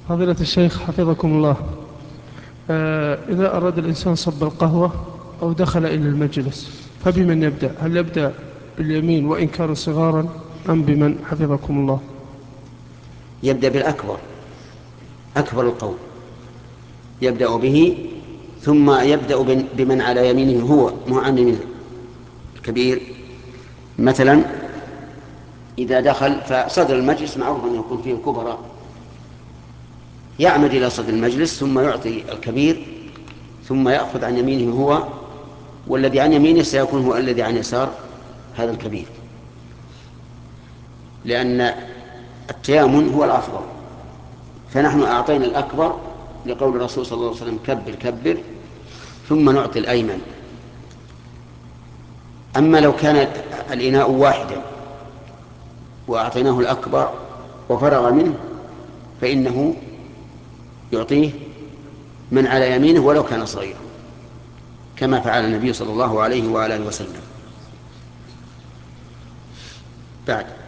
فضيلة الشيخ حفظكم الله، إذا أراد الإنسان صب القهوة أو دخل إلى المجلس فبمن يبدأ؟ هل يبدأ باليمين وإن كان صغارا أم بمن حفظكم الله؟ يبدأ بالأكبر، أكبر القوم يبدأ به، ثم يبدأ بمن على يمينه هو، مو عن يمين الكبير. مثلا إذا دخل، فصدر المجلس معروف أن يكون فيه الكبراء، يعمد إلى صدر المجلس ثم يعطي الكبير، ثم يأخذ عن يمينه هو، والذي عن يمينه سيكون هو الذي عن يسار هذا الكبير، لأن التيامن هو الأفضل. فنحن أعطينا الأكبر لقول الرسول صلى الله عليه وسلم: كبر كبر، ثم نعطي الأيمن. أما لو كان الإناء واحدا وأعطيناه الأكبر وفرغ منه، فإنه يعطيه من على يمينه ولو كان صغيرا، كما فعل النبي صلى الله عليه وآله وسلم. بعد